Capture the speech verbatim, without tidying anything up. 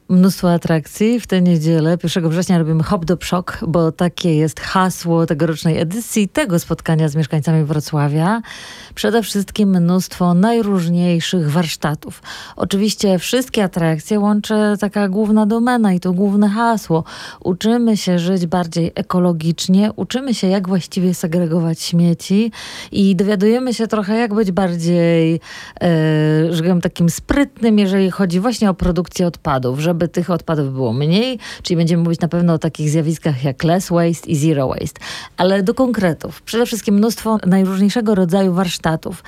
Mnóstwo atrakcji. W tę niedzielę, pierwszego września, robimy hop do przok, bo takie jest hasło tegorocznej edycji tego spotkania z mieszkańcami Wrocławia. Przede wszystkim mnóstwo najróżniejszych warsztatów. Oczywiście wszystkie atrakcje łączy taka główna domena i to główne hasło. Uczymy się żyć bardziej ekologicznie, uczymy się, jak właściwie segregować śmieci i dowiadujemy się trochę, jak być bardziej, e, że powiem, takim sprytnym, jeżeli chodzi właśnie o produkcję odpadów, żeby żeby tych odpadów było mniej, czyli będziemy mówić na pewno o takich zjawiskach jak less waste i zero waste. Ale do konkretów. Przede wszystkim mnóstwo najróżniejszego rodzaju warsztatów.